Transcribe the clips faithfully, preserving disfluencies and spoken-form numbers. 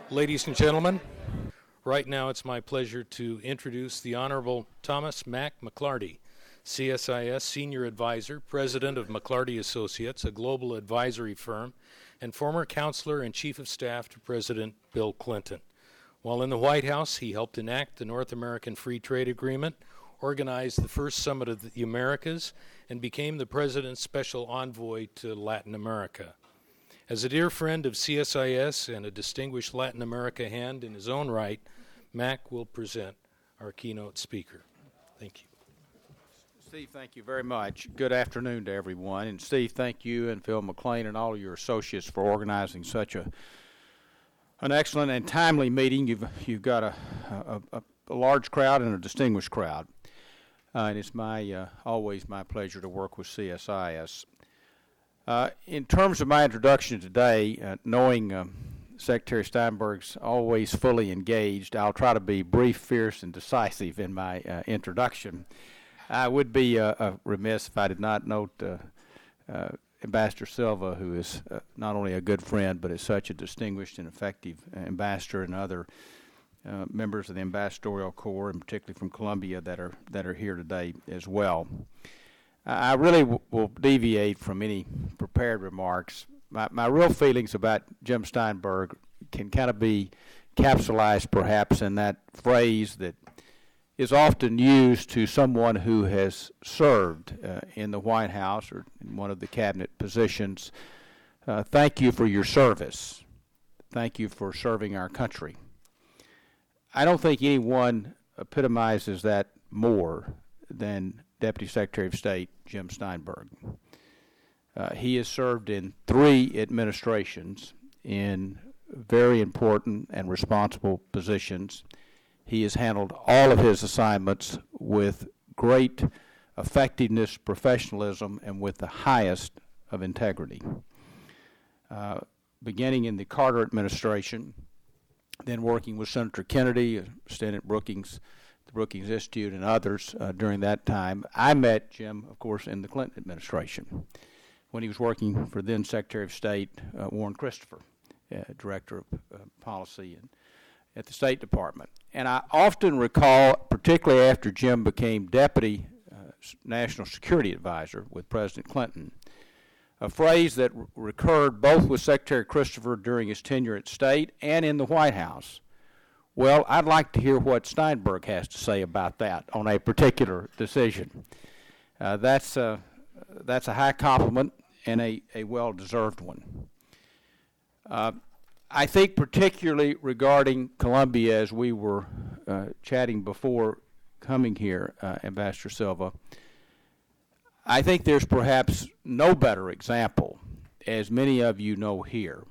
Ladies and gentlemen, right now it's my pleasure to introduce the Honorable Thomas Mack McLarty, C S I S Senior Advisor, President of McLarty Associates, a global advisory firm, and former counselor and Chief of Staff to President Bill Clinton. While in the White House, he helped enact the North American Free Trade Agreement, organized the first Summit of the Americas, and became the President's Special Envoy to Latin America. As a dear friend of C S I S and a distinguished Latin America hand in his own right, Mack will present our keynote speaker. Thank you. Steve, thank you very much. Good afternoon to everyone. And Steve, thank you and Phil McLean and all of your associates for organizing such a an excellent and timely meeting. You've you've got a a, a, a large crowd and a distinguished crowd. Uh, and it's my uh, always my pleasure to work with C S I S. Uh, in terms of my introduction today, uh, knowing uh, Secretary Steinberg's always fully engaged, I'll try to be brief, fierce, and decisive in my uh, introduction. I would be uh, uh, remiss if I did not note uh, uh, Ambassador Silva, who is uh, not only a good friend, but is such a distinguished and effective ambassador, and other uh, members of the ambassadorial corps, and particularly from Colombia, that are that are here today as well. I really w- will deviate from any prepared remarks. My, my real feelings about Jim Steinberg can kind of be capsulized perhaps in that phrase that is often used to someone who has served uh, in the White House or in one of the cabinet positions. Uh, thank you for your service. Thank you for serving our country. I don't think anyone epitomizes that more than Deputy Secretary of State Jim Steinberg. Uh, he has served in three administrations in very important and responsible positions. He has handled all of his assignments with great effectiveness, professionalism, and with the highest of integrity. Uh, beginning in the Carter administration, then working with Senator Kennedy, staying at Brookings, the Brookings Institute, and others uh, during that time. I met Jim, of course, in the Clinton administration when he was working for then Secretary of State uh, Warren Christopher, uh, Director of uh, Policy and at the State Department. And I often recall, particularly after Jim became Deputy uh, National Security Advisor with President Clinton, a phrase that r- recurred both with Secretary Christopher during his tenure at State and in the White House. Well, I'd like to hear what Steinberg has to say about that on a particular decision. Uh, that's, uh, that's a high compliment and a, a well-deserved one. Uh, I think particularly regarding Colombia, as we were uh, chatting before coming here, uh, Ambassador Silva, I think there's perhaps no better example, as many of you know here,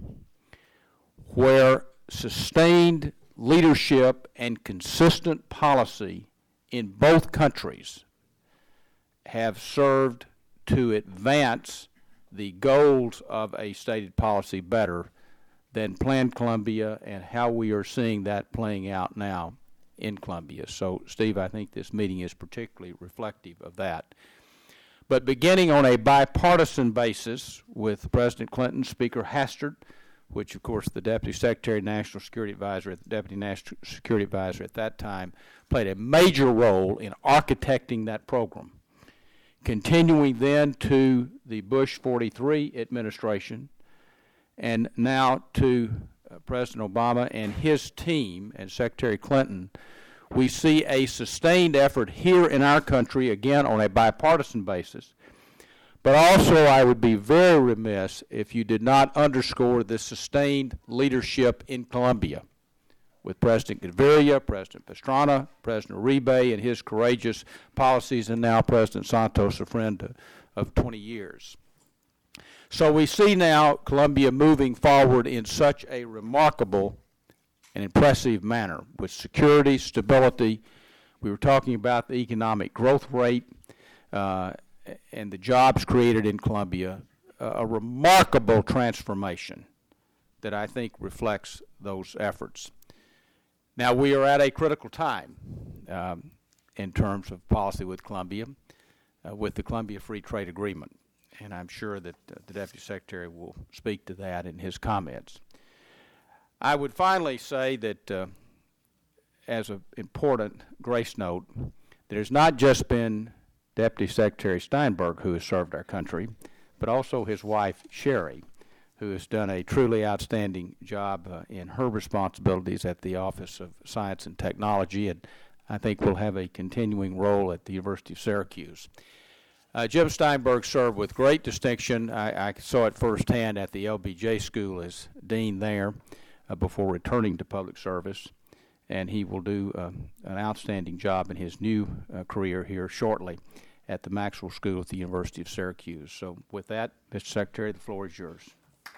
where sustained leadership and consistent policy in both countries have served to advance the goals of a stated policy better than Plan Colombia and how we are seeing that playing out now in Colombia. So, Steve, I think this meeting is particularly reflective of that. But beginning on a bipartisan basis with President Clinton, Speaker Hastert, which, of course, the Deputy Secretary, National Security Advisor, the Deputy National Security Advisor at that time, played a major role in architecting that program. Continuing then to the Bush forty-three administration, and now to uh, President Obama and his team and Secretary Clinton, we see a sustained effort here in our country, again on a bipartisan basis. But also, I would be very remiss if you did not underscore the sustained leadership in Colombia with President Gaviria, President Pastrana, President Uribe, and his courageous policies, and now President Santos, a friend of twenty years. So we see now Colombia moving forward in such a remarkable and impressive manner with security, stability. We were talking about the economic growth rate uh, and the jobs created in Colombia, uh, a remarkable transformation that I think reflects those efforts. Now, we are at a critical time um, in terms of policy with Colombia, uh, with the Colombia Free Trade Agreement. And I'm sure that uh, the Deputy Secretary will speak to that in his comments. I would finally say that, uh, as an important grace note, there's not just been Deputy Secretary Steinberg who has served our country, but also his wife, Sherry, who has done a truly outstanding job uh, in her responsibilities at the Office of Science and Technology, and I think will have a continuing role at the University of Syracuse. Uh, Jim Steinberg served with great distinction. I, I saw it firsthand at the L B J School as dean there uh, before returning to public service, and he will do uh, an outstanding job in his new uh, career here shortly at the Maxwell School at the University of Syracuse. So with that, Mister Secretary, the floor is yours.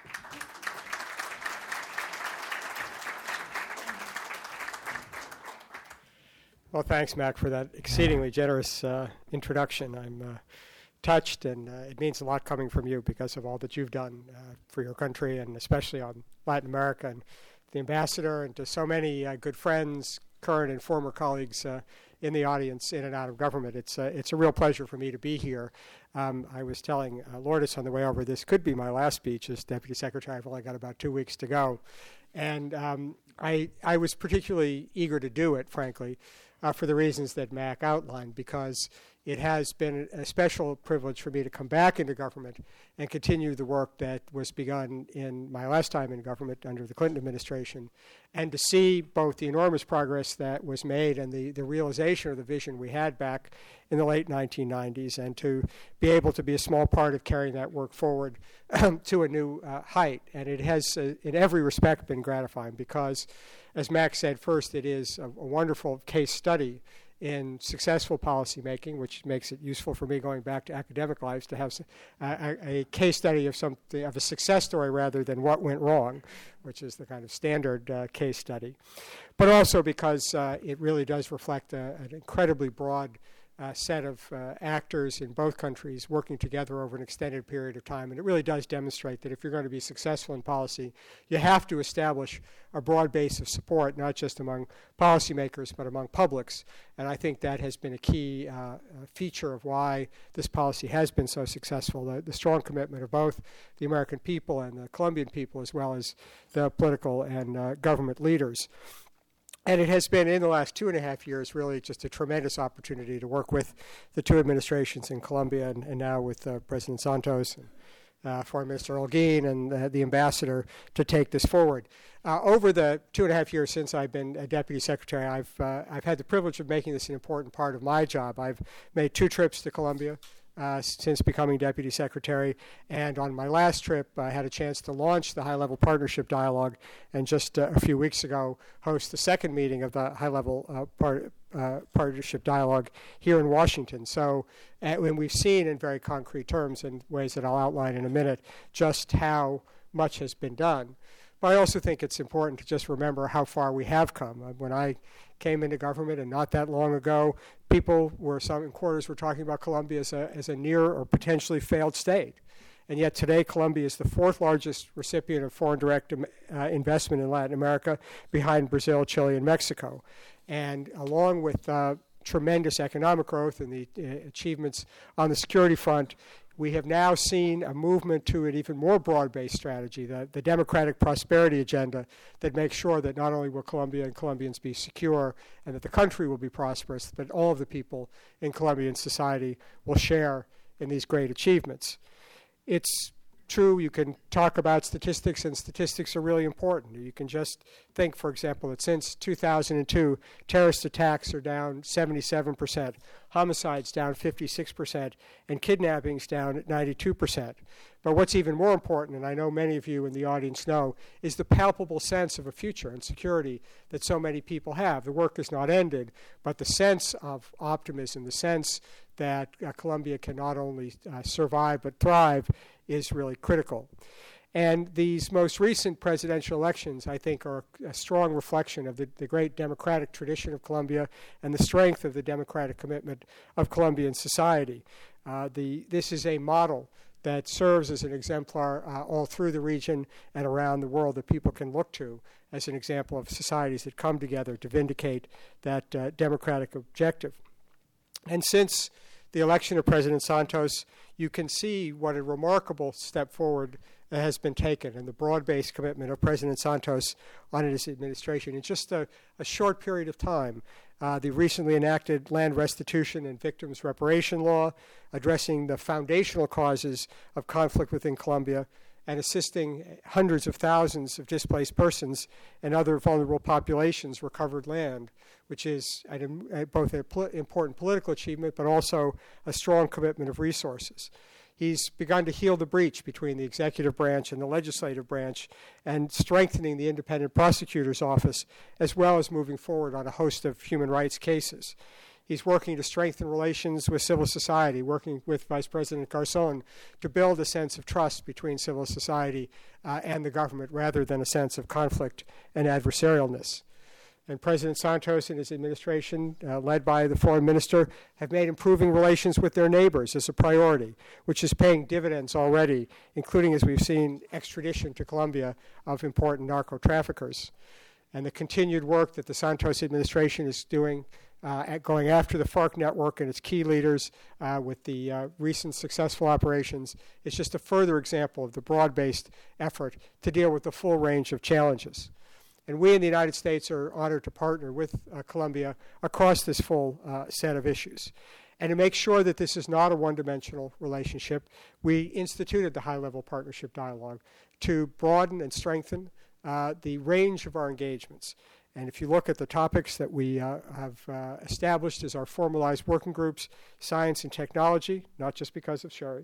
Well, thanks, Mac, for that exceedingly generous uh, introduction. I'm uh, touched, and uh, it means a lot coming from you because of all that you've done uh, for your country, and especially on Latin America, and the ambassador, and to so many uh, good friends, current and former colleagues uh, in the audience, in and out of government. It's uh, it's a real pleasure for me to be here. Um, I was telling uh, Lourdes on the way over, this could be my last speech as Deputy Secretary. I've only got about two weeks to go. And um, I, I was particularly eager to do it, frankly, uh, for the reasons that Mac outlined, because it has been a special privilege for me to come back into government and continue the work that was begun in my last time in government under the Clinton administration, and to see both the enormous progress that was made and the, the realization of the vision we had back in the late nineteen nineties, and to be able to be a small part of carrying that work forward to a new uh, height. And it has, uh, in every respect, been gratifying because, as Mac said, first, it is a, a wonderful case study in successful policymaking, which makes it useful for me going back to academic lives to have a, a case study of something, of a success story rather than what went wrong, which is the kind of standard uh, case study. But also because uh, it really does reflect a, an incredibly broad Uh, set of uh, actors in both countries working together over an extended period of time. And it really does demonstrate that if you're going to be successful in policy, you have to establish a broad base of support, not just among policymakers, but among publics. And I think that has been a key uh, feature of why this policy has been so successful, the, the strong commitment of both the American people and the Colombian people, as well as the political and uh, government leaders. And it has been, in the last two and a half years, really just a tremendous opportunity to work with the two administrations in Colombia and, and now with uh, President Santos and uh, Foreign Minister Holguín and uh, the ambassador to take this forward. Uh, over the two and a half years since I've been a deputy secretary, I've, uh, I've had the privilege of making this an important part of my job. I've made two trips to Colombia Uh, since becoming deputy secretary, and on my last trip I had a chance to launch the high-level partnership dialogue, and just uh, a few weeks ago host the second meeting of the high-level uh, part, uh, partnership dialogue here in Washington. So uh, when we've seen in very concrete terms, in ways that I'll outline in a minute, just how much has been done. But I also think it's important to just remember how far we have come. Uh, when I came into government, and not that long ago, people were, some quarters were talking about Colombia as a, as a near or potentially failed state. And yet today, Colombia is the fourth largest recipient of foreign direct uh, investment in Latin America, behind Brazil, Chile, and Mexico. And along with uh, tremendous economic growth and the uh, achievements on the security front, we have now seen a movement to an even more broad-based strategy, the, the democratic prosperity agenda, that makes sure that not only will Colombia and Colombians be secure and that the country will be prosperous, but all of the people in Colombian society will share in these great achievements. It's true, you can talk about statistics, and statistics are really important. You can just think, for example, that since two thousand two, terrorist attacks are down seventy-seven percent, homicides down fifty-six percent, and kidnappings down at ninety-two percent. But what's even more important, and I know many of you in the audience know, is the palpable sense of a future and security that so many people have. The work is not ended, but the sense of optimism, the sense that uh, Colombia can not only uh, survive but thrive, is really critical. And these most recent presidential elections, I think, are a strong reflection of the, the great democratic tradition of Colombia and the strength of the democratic commitment of Colombian society. Uh, the, this is a model that serves as an exemplar uh, all through the region and around the world that people can look to as an example of societies that come together to vindicate that uh, democratic objective. And since the election of President Santos, you can see what a remarkable step forward that has been taken and the broad-based commitment of President Santos on his administration. In just a, a short period of time, uh, the recently enacted land restitution and victims reparation law, addressing the foundational causes of conflict within Colombia, and assisting hundreds of thousands of displaced persons and other vulnerable populations recovered land, which is an, a, both an pol- important political achievement but also a strong commitment of resources. He's begun to heal the breach between the executive branch and the legislative branch and strengthening the independent prosecutor's office, as well as moving forward on a host of human rights cases. He's working to strengthen relations with civil society, working with Vice President Garzón to build a sense of trust between civil society uh, and the government rather than a sense of conflict and adversarialness. And President Santos and his administration, uh, led by the foreign minister, have made improving relations with their neighbors as a priority, which is paying dividends already, including, as we've seen, extradition to Colombia of important narco-traffickers. And the continued work that the Santos administration is doing Uh, at going after the FARC network and its key leaders uh, with the uh, recent successful operations is just a further example of the broad-based effort to deal with the full range of challenges. And we in the United States are honored to partner with uh, Colombia across this full uh, set of issues. And to make sure that this is not a one-dimensional relationship, we instituted the high-level partnership dialogue to broaden and strengthen uh, the range of our engagements. And if you look at the topics that we uh, have uh, established as our formalized working groups, science and technology, not just because of Sherry,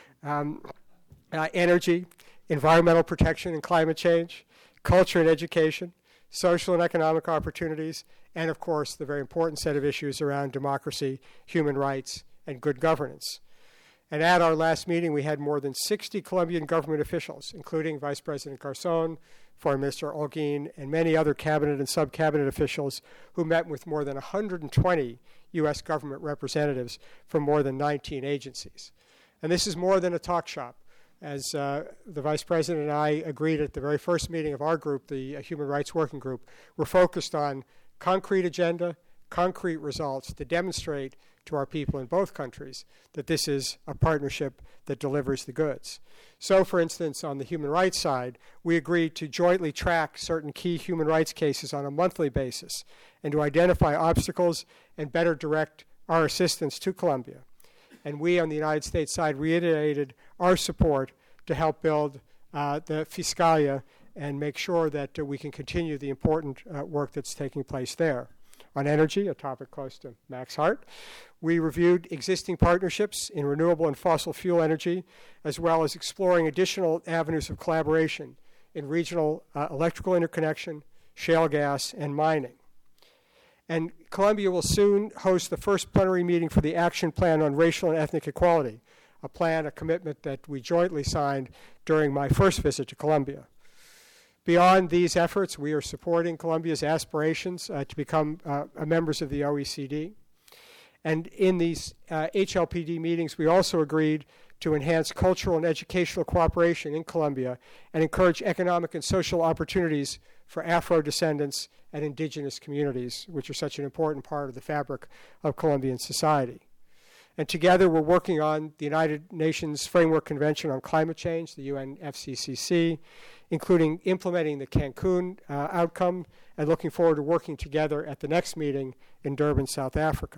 um, uh, energy, environmental protection and climate change, culture and education, social and economic opportunities, and of course the very important set of issues around democracy, human rights, and good governance. And at our last meeting, we had more than sixty Colombian government officials, including Vice President Garzón, Foreign Minister Holguín, and many other cabinet and sub-cabinet officials who met with more than one hundred twenty U S government representatives from more than nineteen agencies. And this is more than a talk shop. As uh, the Vice President and I agreed at the very first meeting of our group, the uh, Human Rights Working Group, we're focused on concrete agenda, concrete results to demonstrate to our people in both countries that this is a partnership that delivers the goods. So, for instance, on the human rights side, we agreed to jointly track certain key human rights cases on a monthly basis and to identify obstacles and better direct our assistance to Colombia. And we on the United States side reiterated our support to help build uh, the Fiscalia and make sure that uh, we can continue the important uh, work that's taking place there. On energy, a topic close to Mac's heart, we reviewed existing partnerships in renewable and fossil fuel energy, as well as exploring additional avenues of collaboration in regional uh, electrical interconnection, shale gas, and mining. And Colombia will soon host the first plenary meeting for the Action Plan on Racial and Ethnic Equality, a plan, a commitment that we jointly signed during my first visit to Colombia. Beyond these efforts, we are supporting Colombia's aspirations uh, to become uh, members of the O E C D. And in these uh, H L P D meetings, we also agreed to enhance cultural and educational cooperation in Colombia and encourage economic and social opportunities for Afro-descendants and indigenous communities, which are such an important part of the fabric of Colombian society. And together, we're working on the United Nations Framework Convention on Climate Change, the U N F C C C, including implementing the Cancun uh, outcome and looking forward to working together at the next meeting in Durban, South Africa.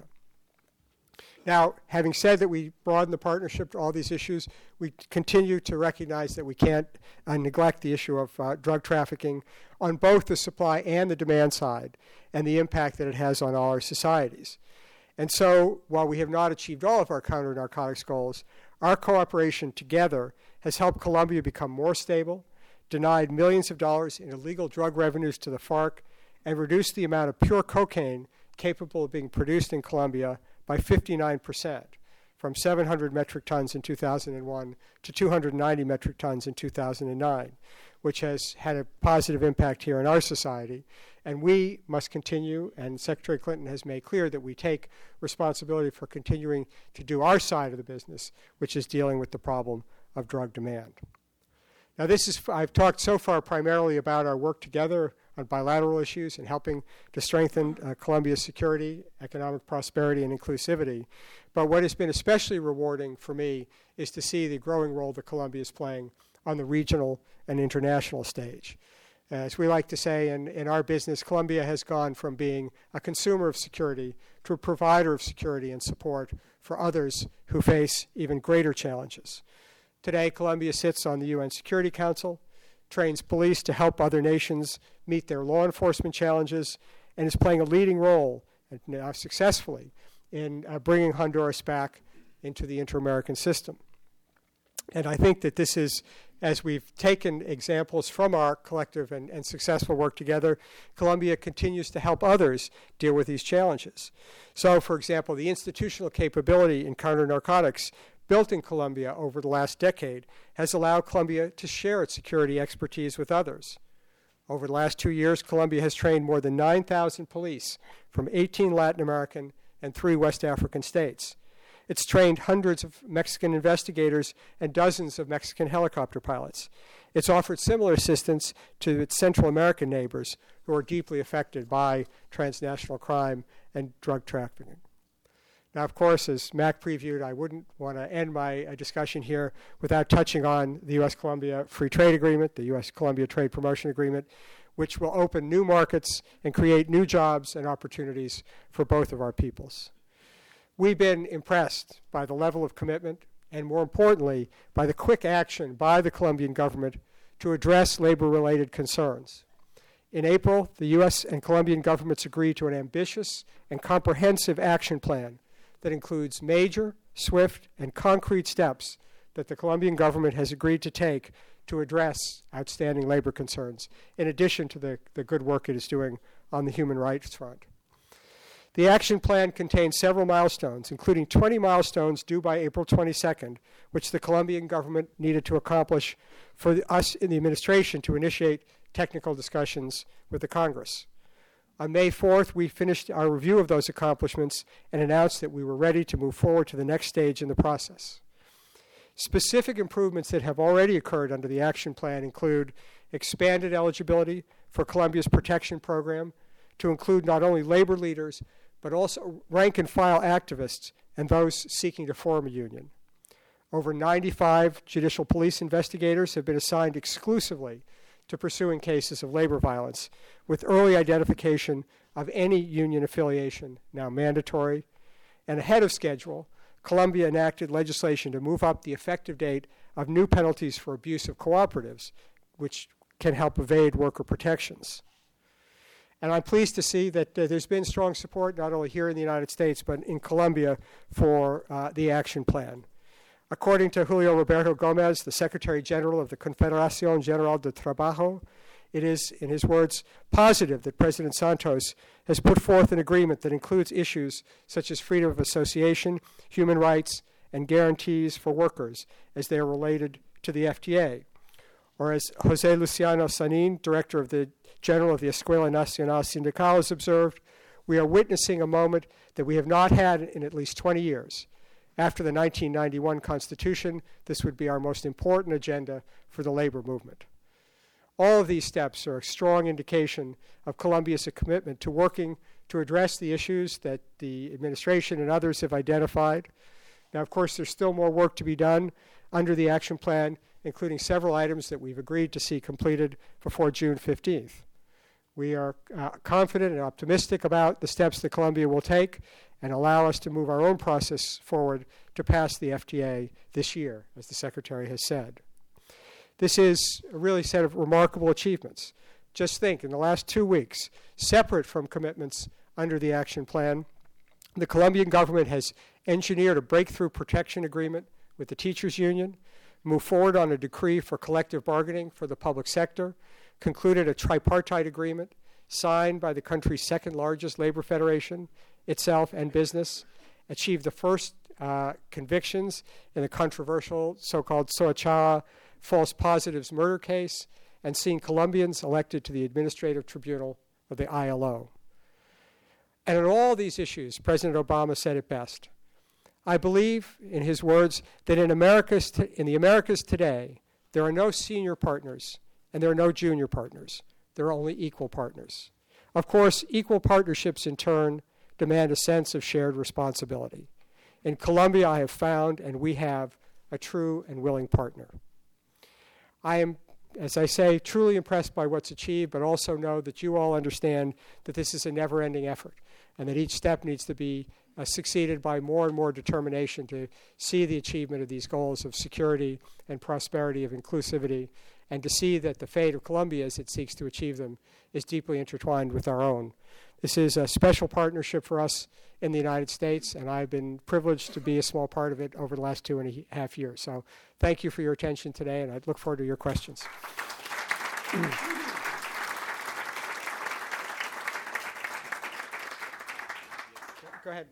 Now, having said that we broaden the partnership to all these issues, we continue to recognize that we can't uh, neglect the issue of uh, drug trafficking on both the supply and the demand side and the impact that it has on all our societies. And so, while we have not achieved all of our counter-narcotics goals, our cooperation together has helped Colombia become more stable, denied millions of dollars in illegal drug revenues to the FARC, and reduced the amount of pure cocaine capable of being produced in Colombia by fifty-nine percent, from seven hundred metric tons in two thousand one to two hundred ninety metric tons in two thousand nine, which has had a positive impact here in our society. And we must continue, and Secretary Clinton has made clear that we take responsibility for continuing to do our side of the business, which is dealing with the problem of drug demand. Now, this is, I've talked so far primarily about our work together on bilateral issues and helping to strengthen uh, Colombia's security, economic prosperity, and inclusivity. But what has been especially rewarding for me is to see the growing role that Colombia is playing on the regional and international stage. As we like to say in, in our business, Colombia has gone from being a consumer of security to a provider of security and support for others who face even greater challenges. Today, Colombia sits on the U N Security Council, trains police to help other nations meet their law enforcement challenges, and is playing a leading role, and now successfully, in uh, bringing Honduras back into the inter-American system. And I think that this is, as we've taken examples from our collective and, and successful work together, Colombia continues to help others deal with these challenges. So, for example, the institutional capability in counter-narcotics built in Colombia over the last decade has allowed Colombia to share its security expertise with others. Over the last two years, Colombia has trained more than nine thousand police from eighteen Latin American and three West African states. It's trained hundreds of Mexican investigators and dozens of Mexican helicopter pilots. It's offered similar assistance to its Central American neighbors who are deeply affected by transnational crime and drug trafficking. Now, of course, as Mac previewed, I wouldn't want to end my uh, discussion here without touching on the U S Colombia Free Trade Agreement, the U S Colombia Trade Promotion Agreement, which will open new markets and create new jobs and opportunities for both of our peoples. We've been impressed by the level of commitment and, more importantly, by the quick action by the Colombian government to address labor-related concerns. In April, the U S and Colombian governments agreed to an ambitious and comprehensive action plan that includes major, swift, and concrete steps that the Colombian government has agreed to take to address outstanding labor concerns, in addition to the, the good work it is doing on the human rights front. The action plan contains several milestones, including twenty milestones due by April twenty-second, which the Colombian government needed to accomplish for the, us in the administration to initiate technical discussions with the Congress. On May fourth, we finished our review of those accomplishments and announced that we were ready to move forward to the next stage in the process. Specific improvements that have already occurred under the action plan include expanded eligibility for Colombia's protection program to include not only labor leaders, but also rank-and-file activists and those seeking to form a union. Over ninety-five judicial police investigators have been assigned exclusively to pursuing cases of labor violence, with early identification of any union affiliation now mandatory. And ahead of schedule, Colombia enacted legislation to move up the effective date of new penalties for abuse of cooperatives, which can help evade worker protections. And I'm pleased to see that uh, there's been strong support, not only here in the United States, but in Colombia for uh, the action plan. According to Julio Roberto Gomez, the Secretary General of the Confederación General de Trabajo, it is, in his words, positive that President Santos has put forth an agreement that includes issues such as freedom of association, human rights, and guarantees for workers as they are related to the F T A. Or as Jose Luciano Sanin, Director of the General of the Escuela Nacional Sindical, has observed, we are witnessing a moment that we have not had in at least twenty years. After the nineteen ninety-one Constitution, this would be our most important agenda for the labor movement. All of these steps are a strong indication of Colombia's commitment to working to address the issues that the administration and others have identified. Now, of course, there's still more work to be done under the action plan, including several items that we've agreed to see completed before June fifteenth. We are uh, confident and optimistic about the steps that Colombia will take and allow us to move our own process forward to pass the F T A this year, as the Secretary has said. This is a really set of remarkable achievements. Just think, in the last two weeks, separate from commitments under the action plan, the Colombian government has engineered a breakthrough protection agreement with the teachers union, moved forward on a decree for collective bargaining for the public sector, concluded a tripartite agreement signed by the country's second largest labor federation, itself and business, achieved the first uh, convictions in the controversial so-called Soacha false positives murder case, and seen Colombians elected to the administrative tribunal of the I L O. And on all these issues, President Obama said it best. I believe, in his words, that in, America's t- in the Americas today, there are no senior partners and there are no junior partners. There are only equal partners. Of course, equal partnerships in turn demand a sense of shared responsibility. In Colombia, I have found, and we have, a true and willing partner. I am, as I say, truly impressed by what's achieved, but also know that you all understand that this is a never-ending effort and that each step needs to be uh, succeeded by more and more determination to see the achievement of these goals of security and prosperity, of inclusivity, and to see that the fate of Colombia as it seeks to achieve them is deeply intertwined with our own. This is a special partnership for us in the United States, and I've been privileged to be a small part of it over the last two and a half years. So thank you for your attention today, and I look forward to your questions. Go ahead.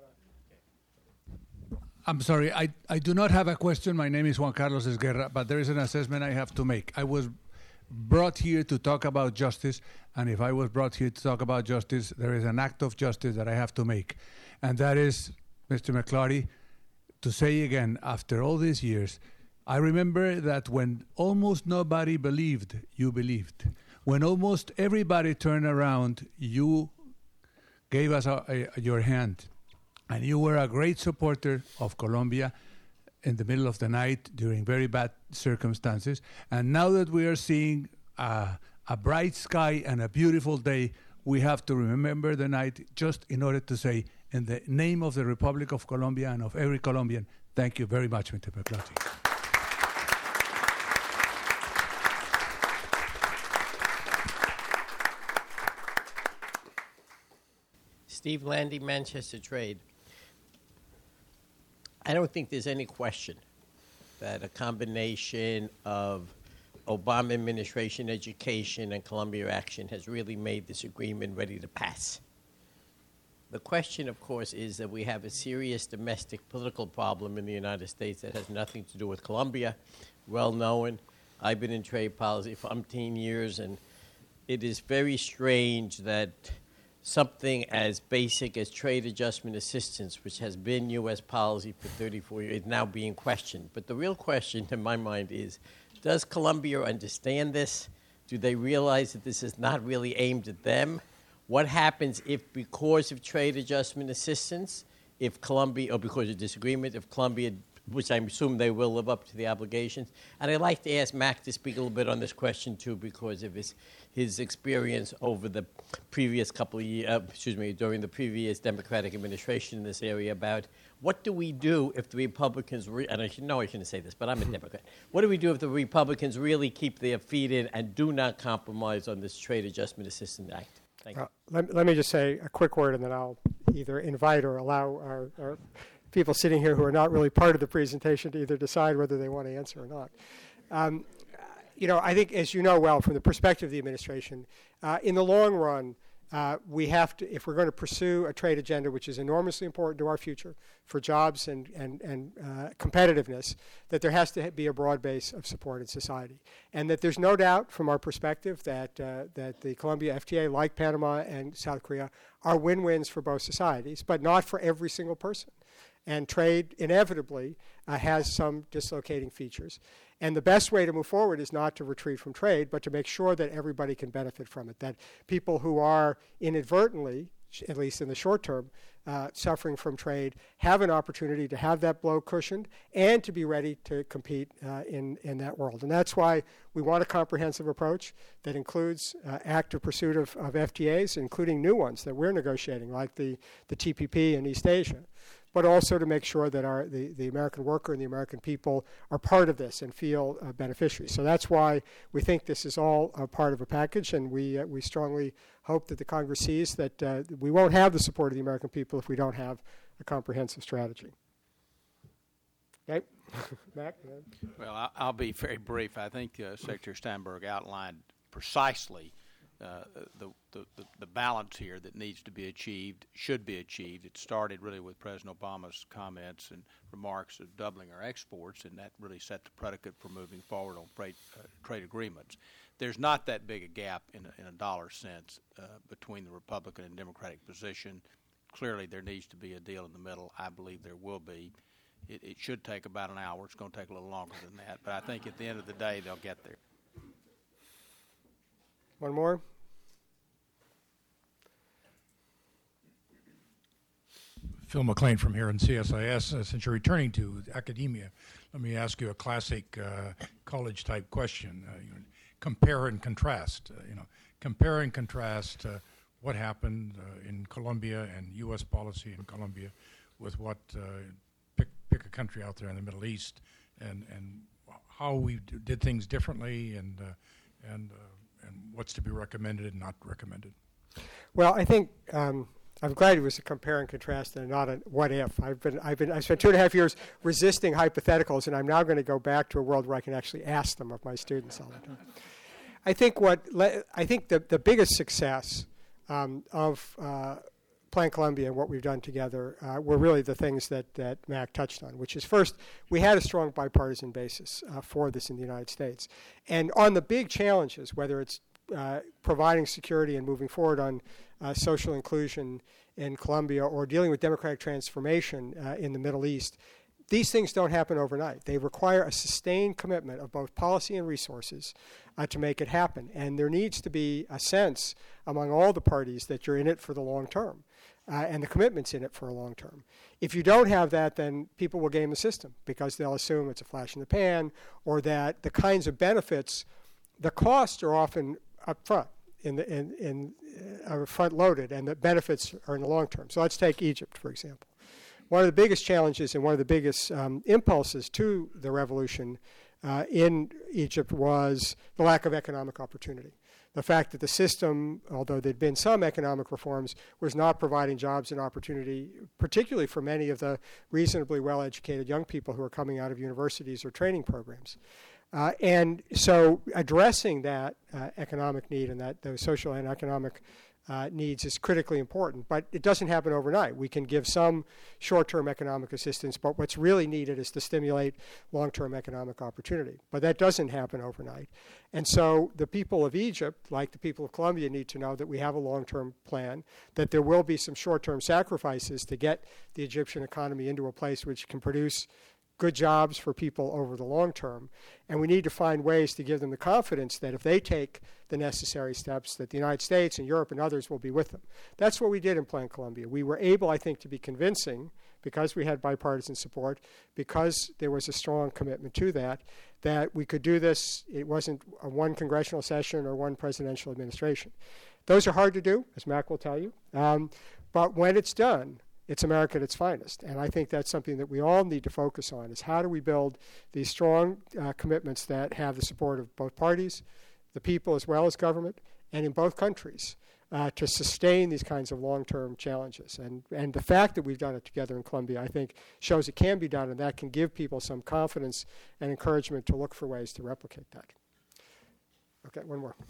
I'm sorry, I, I do not have a question. My name is Juan Carlos Esguerra, but there is an assessment I have to make. I was brought here to talk about justice, and if I was brought here to talk about justice, there is an act of justice that I have to make. And that is, Mister McClarty, to say again, after all these years, I remember that when almost nobody believed, you believed. When almost everybody turned around, you gave us a, a, your hand. And you were a great supporter of Colombia in the middle of the night during very bad circumstances. And now that we are seeing a, a bright sky and a beautiful day, we have to remember the night just in order to say, in the name of the Republic of Colombia and of every Colombian, thank you very much, Mister McClarty. Steve Landy, Manchester Trade. I don't think there's any question that a combination of Obama administration education and Colombia action has really made this agreement ready to pass. The question, of course, is that we have a serious domestic political problem in the United States that has nothing to do with Colombia. Well known. I've been in trade policy for umpteen years, and it is very strange that something as basic as trade adjustment assistance, which has been U S policy for thirty-four years, is now being questioned. But the real question in my mind is, does Colombia understand this? Do they realize that this is not really aimed at them? What happens if, because of trade adjustment assistance, if Colombia, or because of disagreement, if Colombia, which I assume they will live up to the obligations? And I'd like to ask Mac to speak a little bit on this question, too, because of his his experience over the previous couple of years, uh, excuse me, during the previous Democratic administration in this area about what do we do if the Republicans, re- and I should know I shouldn't say this, but I'm a Democrat. What do we do if the Republicans really keep their feet in and do not compromise on this Trade Adjustment Assistance Act? Thank you. Uh, let, let me just say a quick word, and then I'll either invite or allow our, our people sitting here who are not really part of the presentation to either decide whether they want to answer or not. Um, you know, I think, as you know well, from the perspective of the administration, uh, in the long run, uh, we have to, if we're going to pursue a trade agenda, which is enormously important to our future for jobs and, and, and uh, competitiveness, that there has to be a broad base of support in society. And that there's no doubt from our perspective that, uh, that the Colombia F T A, like Panama and South Korea, are win-wins for both societies, but not for every single person. And trade inevitably uh, has some dislocating features. And the best way to move forward is not to retreat from trade, but to make sure that everybody can benefit from it, that people who are inadvertently, at least in the short term, uh, suffering from trade have an opportunity to have that blow cushioned and to be ready to compete uh, in, in that world. And that's why we want a comprehensive approach that includes uh, active pursuit of, of F T As, including new ones that we're negotiating, like the, the T P P in East Asia, but also to make sure that our, the, the American worker and the American people are part of this and feel uh, beneficiaries. So that's why we think this is all a part of a package, and we, uh, we strongly hope that the Congress sees that uh, we won't have the support of the American people if we don't have a comprehensive strategy. Okay? Mac? Well, I'll, I'll be very brief. I think uh, Secretary Steinberg outlined precisely Uh, the, the, the balance here that needs to be achieved, should be achieved. It started really with President Obama's comments and remarks of doubling our exports, and that really set the predicate for moving forward on trade, uh, trade agreements. There's not that big a gap in a, in a dollar sense uh, between the Republican and Democratic position. Clearly there needs to be a deal in the middle. I believe there will be. It, it should take about an hour. It's going to take a little longer than that, but I think at the end of the day they'll get there. One more? Phil McLean from here in C S I S. Uh, since you're returning to academia, let me ask you a classic uh, college-type question. Uh, you know, compare and contrast. Uh, you know, compare and contrast uh, what happened uh, in Colombia and U S policy in Colombia with what uh, pick pick a country out there in the Middle East, and and how we d- did things differently, and uh, and uh, and what's to be recommended and not recommended. Well, I think. Um, I'm glad it was a compare and contrast and not a what if. I've been, I've been, I spent two and a half years resisting hypotheticals, and I'm now going to go back to a world where I can actually ask them of my students all the time. I think what, le- I think the, the biggest success um, of uh, Plan Colombia and what we've done together uh, were really the things that, that Mac touched on, which is first, we had a strong bipartisan basis uh, for this in the United States. And on the big challenges, whether it's uh, providing security and moving forward on Uh, social inclusion in Colombia or dealing with democratic transformation uh, in the Middle East, these things don't happen overnight. They require a sustained commitment of both policy and resources uh, to make it happen. And there needs to be a sense among all the parties that you're in it for the long term uh, and the commitment's in it for a long term. If you don't have that, then people will game the system because they'll assume it's a flash in the pan or that the kinds of benefits, the costs are often up front. In the in, in uh, are front loaded, and the benefits are in the long term. So let's take Egypt, for example. One of the biggest challenges and one of the biggest um, impulses to the revolution uh, in Egypt was the lack of economic opportunity. The fact that the system, although there'd been some economic reforms, was not providing jobs and opportunity, particularly for many of the reasonably well-educated young people who are coming out of universities or training programs. Uh, and so addressing that uh, economic need and that those social and economic uh, needs is critically important. But it doesn't happen overnight. We can give some short-term economic assistance, but what's really needed is to stimulate long-term economic opportunity. But that doesn't happen overnight. And so the people of Egypt, like the people of Colombia, need to know that we have a long-term plan, that there will be some short-term sacrifices to get the Egyptian economy into a place which can produce good jobs for people over the long term. And we need to find ways to give them the confidence that if they take the necessary steps, that the United States and Europe and others will be with them. That's what we did in Plan Colombia. We were able, I think, to be convincing because we had bipartisan support, because there was a strong commitment to that, that we could do this. It wasn't a one congressional session or one presidential administration. Those are hard to do, as Mac will tell you. Um, but when it's done, it's America at its finest. And I think that's something that we all need to focus on, is how do we build these strong uh, commitments that have the support of both parties, the people as well as government, and in both countries uh, to sustain these kinds of long-term challenges. And, and the fact that we've done it together in Colombia, I think, shows it can be done, and that can give people some confidence and encouragement to look for ways to replicate that. Okay, one more.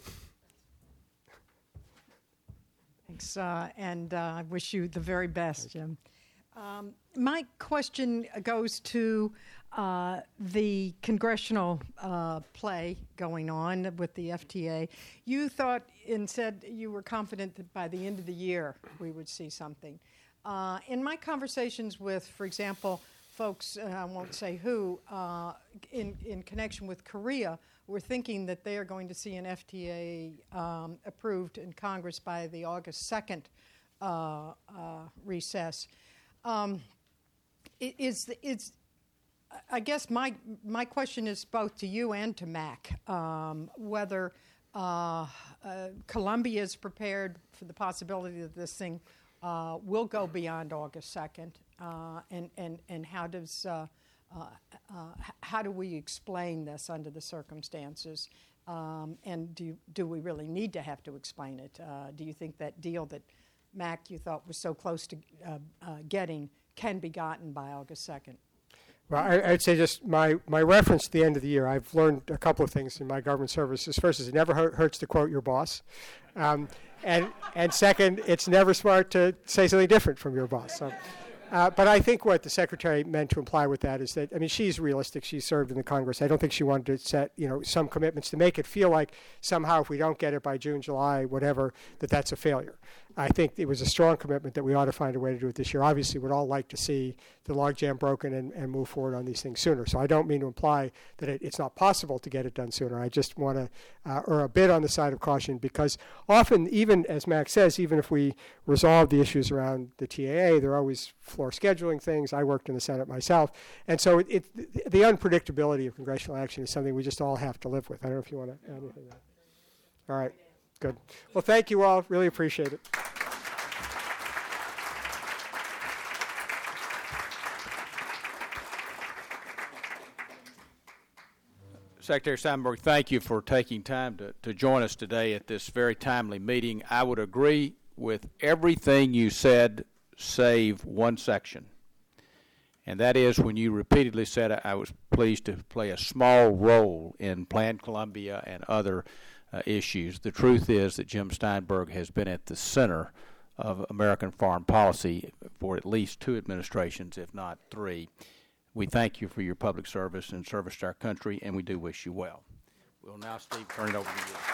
Thanks, uh, and uh, I wish you the very best, Jim. Um, my question goes to uh, the congressional uh, play going on with the F T A. You thought and said you were confident that by the end of the year we would see something. Uh, in my conversations with, for example, folks, and I won't say who, uh, in, in connection with Korea, we're thinking that they are going to see an F T A um, approved in Congress by the August second uh, uh, recess. Um, it, is, it's, I guess my, my question is both to you and to Mac, um, whether uh, uh, Colombia is prepared for the possibility that this thing uh, will go beyond August second, uh, and, and, and how does... Uh, Uh, uh, how do we explain this under the circumstances? Um, and do, do we really need to have to explain it? Uh, do you think that deal that, Mac, you thought was so close to uh, uh, getting can be gotten by August second? Well, I, I'd say just my, my reference to the end of the year, I've learned a couple of things in my government services. First is it never hurt, hurts to quote your boss. Um, and, and second, it's never smart to say something different from your boss. So. Uh, but I think what the Secretary meant to imply with that is that, I mean, she's realistic. She served in the Congress. I don't think she wanted to set, you know, some commitments to make it feel like somehow if we don't get it by June, July, whatever, that that's a failure. I think it was a strong commitment that we ought to find a way to do it this year. Obviously, we'd all like to see the logjam broken and, and move forward on these things sooner. So I don't mean to imply that it, it's not possible to get it done sooner. I just want to uh, err a bit on the side of caution, because often, even as Max says, even if we resolve the issues around the T A A, there are always flaws floor scheduling things. I worked in the Senate myself. And so it, it, the unpredictability of congressional action is something we just all have to live with. I don't know if you want to add anything. All right, good. Well, thank you all. Really appreciate it. Secretary Steinberg, thank you for taking time to, to join us today at this very timely meeting. I would agree with everything you said, save one section. And that is when you repeatedly said I was pleased to play a small role in Plan Colombia and other uh, issues. The truth is that Jim Steinberg has been at the center of American foreign policy for at least two administrations, if not three. We thank you for your public service and service to our country, and we do wish you well. We'll now, Steve, turn it over to you.